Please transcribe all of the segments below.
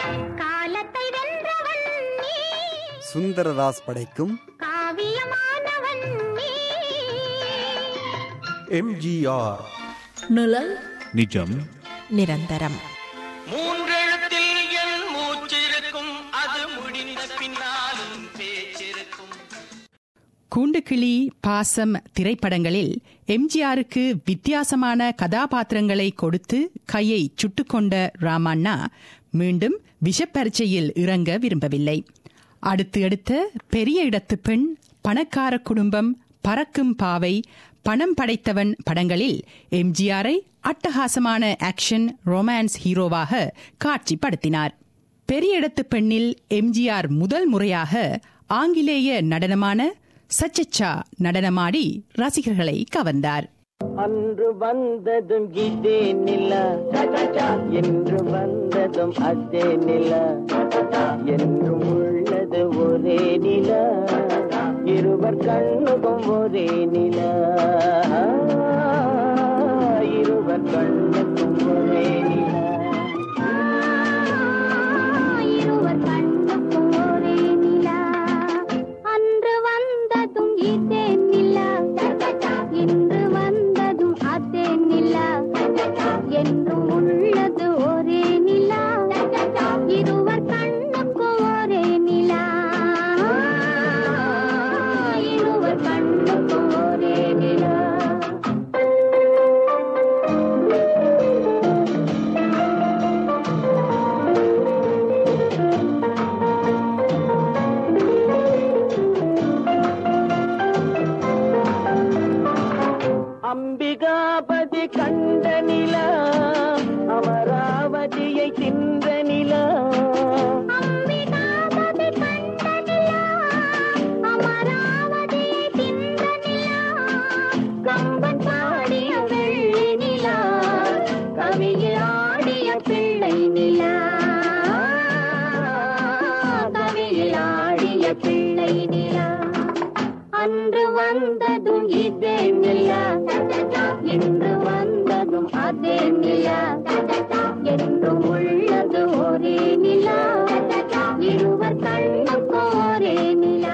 காலத்தை வென்றவன் நீ, சுந்தரதாஸ் படைக்கும் காவியமானவன் நீ. எம்ஜிஆர் நிழல் நிஜம் நிரந்தரம். மூன்றெழுத்தில் என் மூச்சிருக்கும், அது முடிந்த பின்னாலும் பேச்சிருக்கும். கூண்டுக்கிளி, பாசம் திரைப்படங்களில் எம்ஜிஆருக்கு வித்தியாசமான கதாபாத்திரங்களை கொடுத்து கையை சுட்டுக்கொண்ட ராமண்ணா மீண்டும் விஷப்பரீட்சையில் இறங்க விரும்பவில்லை. அடுத்து பெரிய இடத்து பெண், பணக்கார குடும்பம், பறக்கும் பாவை, பணம் படைத்தவன் படங்களில் எம்ஜிஆரை அட்டகாசமான ஆக்ஷன் ரொமான்ஸ் ஹீரோவாக காட்சிப்படுத்தினார். பெரிய இடத்து பெண்ணில் எம்ஜிஆர் முதல் முறையாக ஆங்கிலேய நடனமான சச்சச்சா நடனமாடி ரசிகர்களை கவர்ந்தார். அன்று வந்ததும் இதே நிலா, என்று வந்ததும் அதே நிலா, என்றும் உள்ளது ஒரே நிலா, இருவர் கண்ணுக்கும் ஒரே நிலா, இருவர் கண்ணுக்கும் ஒரே நிலா, இருவர் கண்ணுக்கும் ஒரே நிலா. அன்று வந்ததும் இதே நிலா, இன்று வந்ததும் அதே நிலா, என்றும் உள்ளது ஒரே நிலா, இருவர் கண்ணுக்கும் ஒரே நிலா, இருவர் கண்ணுக்கும் ஒரே நிலா. அம்பிகாபதி கண்ட நிலா, அமராவதியை தின்ற நிலா, அம்பிகாபதி கண்ட நிலா, அமராவதியை தின்ற நிலா, கம்பன் பாடிய வெள்ளி நிலா, கவியில் ஆடிய பிள்ளை நிலா, கவியில் ஆடிய பிள்ளை நிலா. அன்று வந்ததும் இதே நிலா, இன்று வந்ததும் அதே நிலா, என்றும் உள்ளது ஒரே நிலா, இருவர் கண்ணுக்கும் ஒரே நிலா,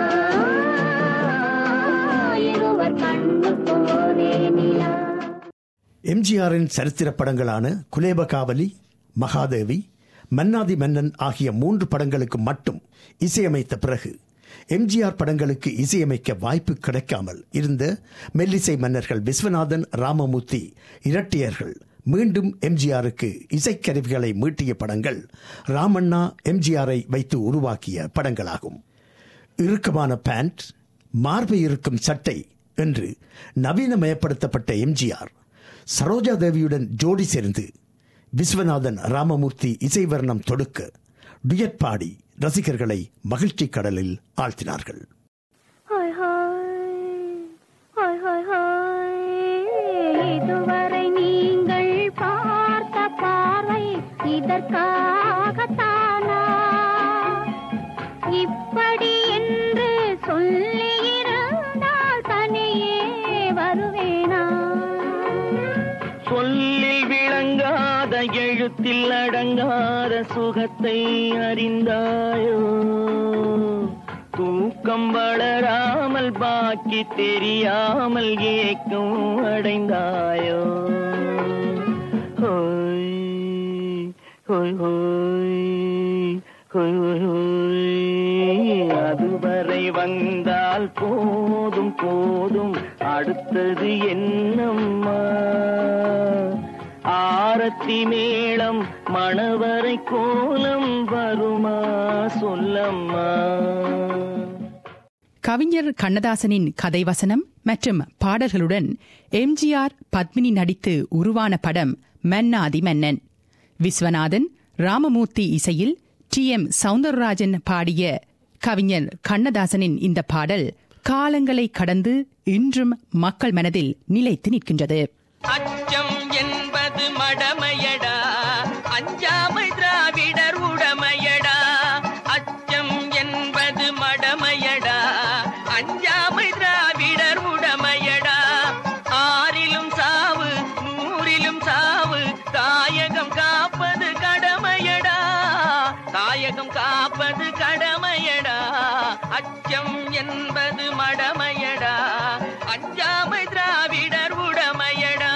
இருவர் கண்ணுக்கும் ஒரே நிலா. எம்ஜிஆரின் சரித்திர படங்களான குலேபகாவலி, மகாதேவி, மன்னாதி மன்னன் ஆகிய 3 படங்களுக்கு மட்டும் இசையமைத்த பிறகு எம்ஜிஆர் படங்களுக்கு இசையமைக்க வாய்ப்பு கிடைக்காமல் இருந்த மெல்லிசை மன்னர்கள் விஸ்வநாதன், ராமமூர்த்தி இரட்டையர்கள் மீண்டும் எம்ஜிஆருக்கு இசைக்கருவிகளை மீட்டிய படங்கள் ராமண்ணா எம்ஜிஆரை வைத்து உருவாக்கிய படங்களாகும். இறுக்கமான பேண்ட், மார்பு இருக்கும் சட்டை என்று நவீனமயப்படுத்தப்பட்ட எம்ஜிஆர் சரோஜா தேவியுடன் ஜோடி சேர்ந்து விஸ்வநாதன், ராமமூர்த்தி இசைவர்ணம் தொடுக்க டுயட் பாடி ரசிகர்களை மகிழ்ச்சி கடலில் ஆழ்த்தினார்கள். இதுவரை நீங்கள் பார்த்த பார்வை இதற்காகத்தானா? இப்படி என்று சொல்லியிருந்தால் தனியே வருவேனா? சொல்லில் விளங்காத எழுத்தில் அடங்காத சுகத்தை அறிந்தாயோ? தூக்கம் வளராமல் பாக்கி தெரியாமல் ஏக்கம் அடைந்தாயோ? ஹோய் ஹோய் ஹோய் ஹோய் ஹோய். அதுவரை வந்தால் போதும் போதும், அடுத்தது என்னம்மா? ஆரத்தி மேளம், மணவரை கோலம் வருமா சொல்லம்மா? கவிஞர் கண்ணதாசனின் கதைவசனம் மற்றும் பாடல்களுடன் எம்ஜிஆர், பத்மினி நடித்து உருவான படம் மன்னாதி மன்னன். விஸ்வநாதன், ராமமூர்த்தி இசையில் TM சௌந்தரராஜன் பாடிய கவிஞர் கண்ணதாசனின் இந்த பாடல் காலங்களை கடந்து இன்றும் மக்கள் மனதில் நிலைத்து நிற்கின்றது. அச்சம் என்பது மடமையடா, அஞ்சாமை திராவிடர் உடமையடா. அச்சம் என்பது மடமையடா, அஞ்சாமை திராவிடர் உடமையடா. ஆறிலும் சாவு, நூறிலும் சாவு, தாயகம் காப்பது கடமையடா. தாயகம் காப்பது கடமையடா, அச்சம் என்பது மடமையடா, அஞ்சாமை திராவிடர் உடமையடா.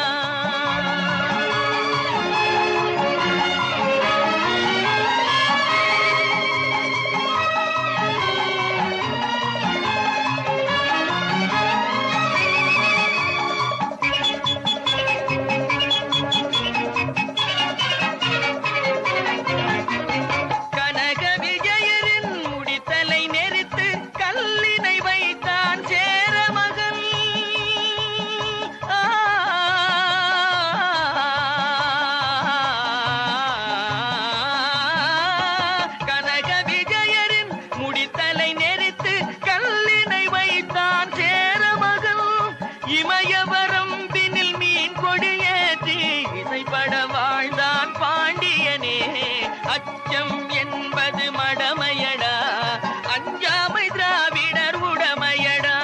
அச்சம் என்பது மடமையடா, அஞ்சாமை திராவிடர் உடமையடா.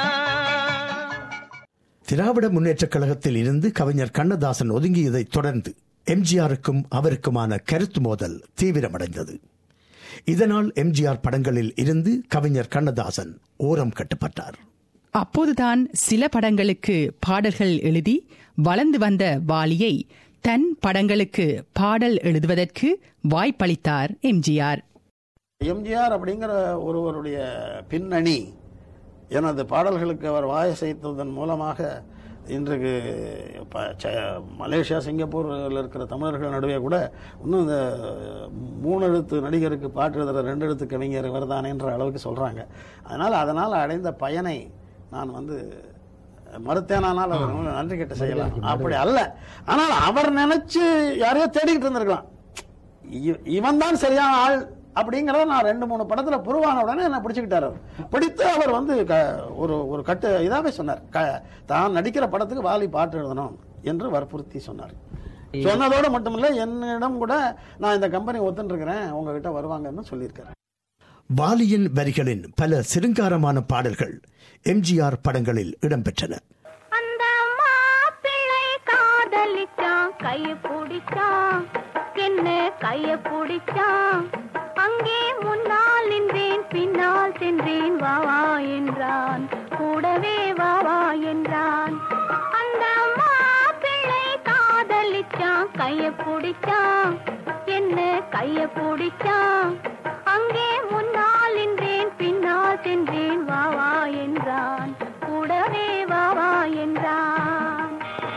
திராவிட முன்னேற்றக் கழகத்தில் இருந்து கவிஞர் கண்ணதாசன் ஒதுங்கியதைத் தொடர்ந்து எம்ஜிஆருக்கும் அவருக்குமான கருத்து மோதல் தீவிரமடைந்தது. இதனால் எம்ஜிஆர் படங்களில் இருந்து கவிஞர் கண்ணதாசன் ஓரம் கட்டப்பட்டார். அப்போதுதான் சில படங்களுக்கு பாடல்கள் எழுதி வளர்ந்து வந்த வாலியை தன் படங்களுக்கு பாடல் எழுதுவதற்கு வாய்ப்பளித்தார் எம்ஜிஆர். எம்ஜிஆர் அப்படிங்கிற ஒருவருடைய பின்னணி எனது பாடல்களுக்கு அவர் வாயசைத்ததன் மூலமாக இன்றைக்கு மலேசியா, சிங்கப்பூரில் இருக்கிற தமிழர்கள் நடுவே கூட இன்னும் இந்த 3 எழுத்து நடிகருக்கு பாட்டு எழுதுகிற 2 எழுத்து கவிஞர் வருதானேன்ற அளவுக்கு சொல்கிறாங்க. அதனால் அடைந்த பயனை நான் மறுத்தேனால் அவர் நன்றி கெட்ட செய்யலாம், அப்படி அல்ல. ஆனால் அவர் நினைச்சு யாரையோ தேடிக்கிட்டு இருந்திருக்கலாம். இவன் தான் சரியான ஆள் அப்படிங்கிறத நான் 2-3 படத்துல புருவான உடனே என்ன பிடிச்சுக்கிட்டாரு. பிடித்து அவர் ஒரு கட்டு இதாவே சொன்னார், தான் நடிக்கிற படத்துக்கு வாலி பாட்டு எழுதணும் என்று வற்புறுத்தி சொன்னார். சொன்னதோடு மட்டுமில்ல, என்னிடம் கூட நான் இந்த கம்பெனி ஒத்துன்னு இருக்கிறேன், உங்ககிட்ட வருவாங்கன்னு சொல்லியிருக்காரு. வாலியின் வரிகளின் பல சிருங்காரமான பாடல்கள் எம்ஜிஆர் படங்களில் இடம்பெற்றன. அந்த மாப்பிள்ளை காதலிச்சான், கைய பிடிச்சான், என்ன கைய பிடிச்சான், அங்கே முன்னால் நின்றேன், பின்னால் சென்றேன், வா வா என்றான், கூடவே வா வா என்றான். அந்த மாப்பிள்ளை காதலிச்சான், கைய பிடிச்சான், என்ன கைய பிடிச்சான், அங்கே முன்னால் நின்றேன், பின்னால் சென்றேன், வா வா என்றான், கூடவே வா வா என்றான்.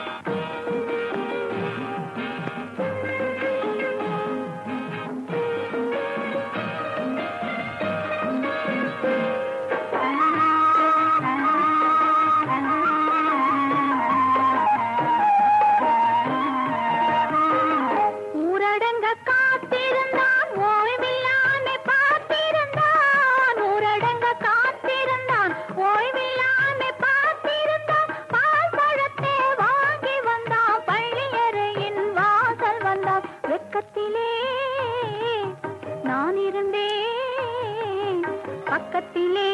ஊரடங்க காத்திருந்தான், ஓய்வில்லாமே பார்த்திருந்தான், ஊரடங்க காத்திருந்தான், ஓய்வில்லாமே பார்த்திருந்தான், பால் பழத்தை வாங்கி வந்தான், பள்ளியறையின் வாசல் வந்தான், வெக்கத்திலே நான் இருந்தேன், பக்கத்திலே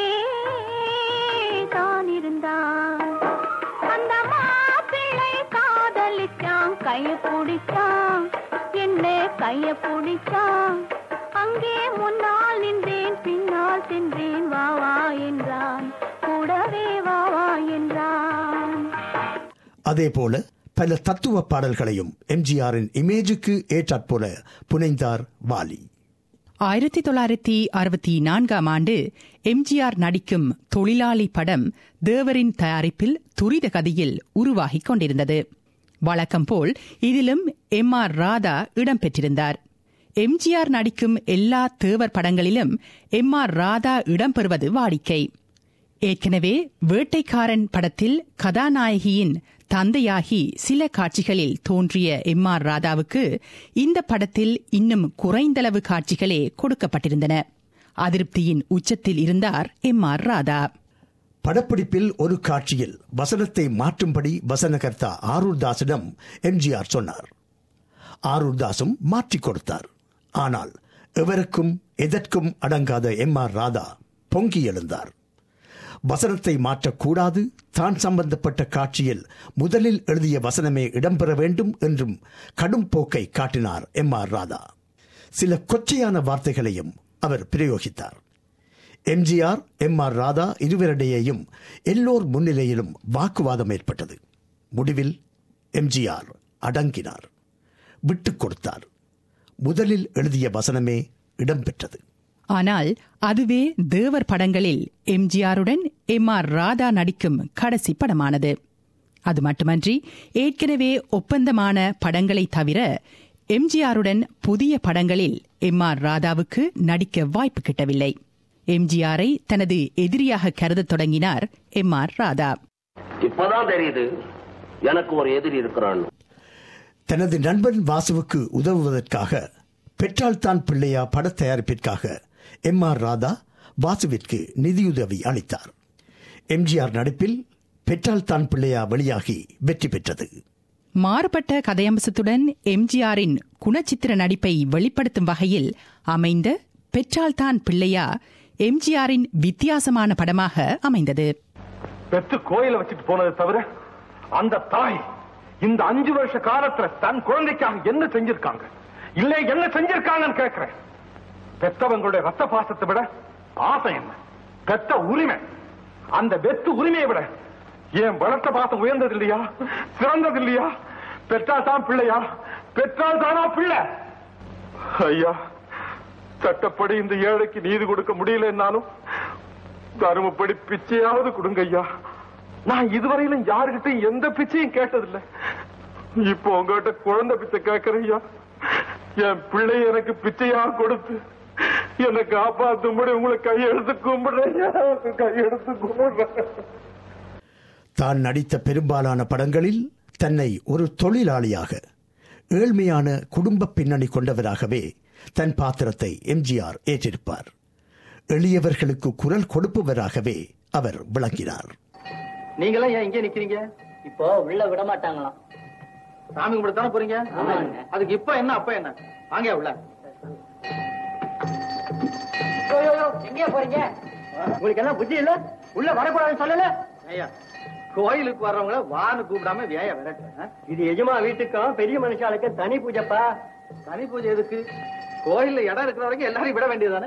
தான் இருந்தான். அந்த மாப்பிள்ளை காதலிச்சான், கைய பிடிச்சான், என்ன கைய பிடிச்சான், அங்கே முன்னால் நின்றேன், பின்னால் சென்றேன், வா வா என்றான், கூடவே வா வா என்றான். அதேபோல பல தத்துவ பாடல்களையும் எம்ஜிஆரின் இமேஜுக்கு ஏற்றாற்போல புனைந்தார் வாலி. 1964 ஆண்டு எம்ஜிஆர் நடிக்கும் தொழிலாளி படம் தேவரின் தயாரிப்பில் துரித கதியில் உருவாகிக் கொண்டிருந்தது. வழக்கம் போல் இதிலும் M.R. ராதா இடம்பெற்றிருந்தார். எம்ஜிஆர் நடிக்கும் எல்லா தேவர் படங்களிலும் M.R. ராதா இடம்பெறுவது வாடிக்கை. ஏற்கனவே வேட்டைக்காரன் படத்தில் கதாநாயகியின் தந்தையாகி சில காட்சிகளில் தோன்றிய M.R. ராதாவுக்கு இந்த படத்தில் இன்னும் குறைந்தளவு காட்சிகளே கொடுக்கப்பட்டிருந்தன. அதிருப்தியின் உச்சத்தில் இருந்தார் M.R. ராதா. படப்பிடிப்பில் ஒரு காட்சியில் வசனத்தை மாற்றும்படி வசனகர்த்தா ஆரூர்தாசிடம் எம்ஜிஆர் சொன்னார். ஆரூர்தாசும் மாற்றிக் கொடுத்தார். ஆனால் எவருக்கும் எதற்கும் அடங்காத M.R. ராதா பொங்கி எழுந்தார். வசனத்தை மாற்றக்கூடாது, தான் சம்பந்தப்பட்ட காட்சியில் முதலில் எழுதிய வசனமே இடம்பெற வேண்டும் என்றும் கடும் போக்கை காட்டினார் M.R. ராதா. சில கொச்சையான வார்த்தைகளையும் அவர் பிரயோகித்தார். எம்ஜிஆர், எம்.ஆர். ராதா இருவரிடையேயும் எல்லோர் முன்னிலையிலும் வாக்குவாதம் ஏற்பட்டது. முடிவில் எம்ஜிஆர் அடங்கினார், விட்டுக் கொடுத்தார். முதலில் எழுதிய வசனமே இடம்பெற்றது. ஆனால் அதுவே தேவர் படங்களில் எம்ஜிஆருடன் எம்.ஆர். ராதா நடிக்கும் கடைசி படமானது. அது மட்டுமன்றி ஏற்கனவே ஒப்பந்தமான படங்களை தவிர எம்ஜிஆருடன் புதிய படங்களில் எம்.ஆர். ராதாவுக்கு நடிக்க வாய்ப்பு கிட்டவில்லை. எம்ஜிஆரை தனது எதிரியாக கருதத் தொடங்கினார் எம்.ஆர். ராதா. இப்பதான் தெரியுது எனக்கு ஒரு எதிரி இருக்கிறான். தனது நண்பன் வாசுவுக்கு உதவுவதற்காக பெற்றால்தான் பிள்ளையா பட தயாரிப்பிற்காக எம்.ஆர். ராதா வாசுவிற்கு நிதியுதவி அளித்தார். எம்ஜிஆர் நடிப்பில் பெற்றால்தான் பிள்ளையா வெளியாகி வெற்றி பெற்றது. மாறுபட்ட கதையம்சத்துடன் எம்ஜிஆரின் குணச்சித்திர நடிப்பை வெளிப்படுத்தும் வகையில் அமைந்த பெற்றால்தான் பிள்ளையா எம்ஜிஆரின் வித்தியாசமான படமாக அமைந்தது. பெற்று கோயில வச்சுட்டு போனது தவிர அந்த தாய் இந்த 5 வருஷ காலத்துல தன் குழந்தைக்காக என்ன செஞ்சிருக்காங்க, இல்லை என்ன செஞ்சிருக்காங்கன்னு கேட்கிறேன். பெற்றவங்களுடைய ரத்த பாசத்தை விட ஆசை என்ன, பெற்ற உரிமை, அந்த வெற்று உரிமையை விட ஏன் வளர்த்த பாசம் உயர்ந்தது இல்லையா, சிறந்தது இல்லையா? பெற்றால் தான் பிள்ளையா, பெற்றால் தானா பிள்ளை? ஐயா, சட்டப்படி இந்த ஏழைக்கு நீதி கொடுக்க முடியலன்னாலும் தர்மப்படி பிச்சையாவது கொடுங்க ஐயா. நான் இதுவரையிலும் யாருகிட்டையும் எந்த பிச்சையும் கேட்டதில்லை. இப்போ உங்ககிட்ட குழந்தை பிச்சை கேட்கிறேன் ஐயா. என் பிள்ளை எனக்கு பிச்சையா கொடுத்து என்னை காப்பாற்றும்படி உங்களை கையெடுத்து கும்பிடுறேன், கையெடுத்து கும்பிடுறேன். தான் நடித்த பெரும்பாலான படங்களில் தன்னை ஒரு தொழிலாளியாக, ஏழ்மையான குடும்ப பின்னணி கொண்டவராகவே தன் பாத்திரத்தை எம்ஜிஆர் ஏற்றிருப்பார். எளியவர்களுக்கு குரல் கொடுப்பவராகவே அவர் விளங்கினார். நீங்களாம் ஏன் இங்கே நிக்கிறீங்க? இப்போ உள்ள விட மாட்டாங்களாம். சாமி கும்பிடத்தானே போறீங்க? அதுக்கு இப்ப என்ன அப்ப என்ன? வாங்க உள்ள. எங்க போறீங்க? உங்களுக்கு என்ன புத்தி இல்ல? உள்ள வரக்கூடாதுன்னு சொல்லல ஐயா. கோயிலுக்கு வர்றவங்கள வான்னு கூப்பிடாம வேய விரட்டு. இது எஜமா வீட்டுக்கும் பெரிய மனுஷாளுக்கு தனி பூஜைப்பா. தனி பூஜை எதுக்கு? கோயில்ல இடம் இருக்கிற வரைக்கும் எல்லாரையும் விட வேண்டியதானே?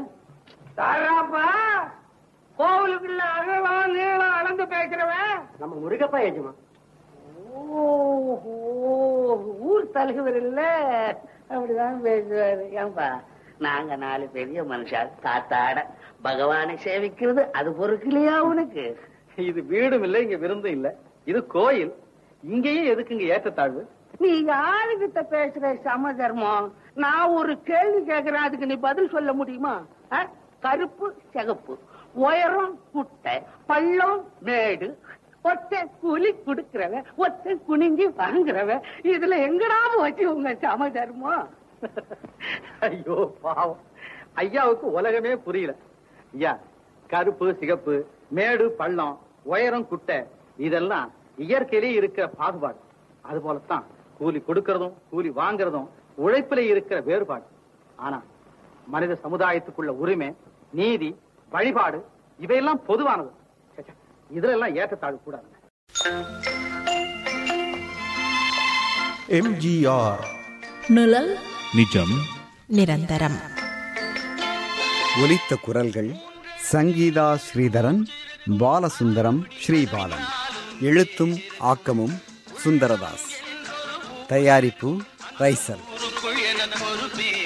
கோவிலுக்குள்ள அகவா நீளம் அளந்து பேசுறவன் நம்ம முருகப்பா எஜமா. ஊர் தலைவர் இல்ல, அப்படிதான் பேசுவாரு. ஏன்பா, நாங்க 4 பெரிய மனுஷா காத்தாட பகவானை சேவிக்கிறது அது பொறுக்கலையா உனக்கு? இது வீடும் இல்ல, இங்க விருந்தும் இல்ல, இது கோயில். இங்கேயும் எதுக்குங்க ஏற்றத்தாழ்வு? நீ யாருகிட்ட பேசுற சமதர்மம்? நான் ஒரு கேள்வி கேட்கிறேன், அதுக்கு நீ பதில் சொல்ல முடியுமா? கருப்பு சிகப்பு, உயரம் குட்டை, பள்ளம் மேடு, ஒத்த கூலி குடுக்கிறவ, ஒத்த குனிஞ்சி வாங்குறவ, இதுல எங்கடா போச்சு உங்க சமதர்மம்? ஐயோ பாவம், ஐயாவுக்கு உலகமே புரியல. ஐயா, கருப்பு சிகப்பு, மேடு பள்ளம், உயரம் குட்டை, இதெல்லாம் இயற்கையிலே இருக்கிற பாகுபாடு. அது போலத்தான் கூலி கொடுக்கறதும் கூலி வாங்குறதும் உழைப்பிலே இருக்கிற வேறுபாடு. ஆனா மனித சமுதாயத்துக்குள்ள உரிமை, நீதி, வழிபாடு இவையெல்லாம் பொதுவானது. இதுல எல்லாம் ஏற்றத்தாழ்வு கூடாது. எம்ஜிஆர் நிழல் நிஜம் நிரந்தரம். ஒலித்த குரல்கள் சங்கீதா ஸ்ரீதரன், பாலசுந்தரம் ஸ்ரீபாலன். எழுத்தும் ஆக்கமும் சுந்தரதாஸ். தயாரிப்பு ரைசல்.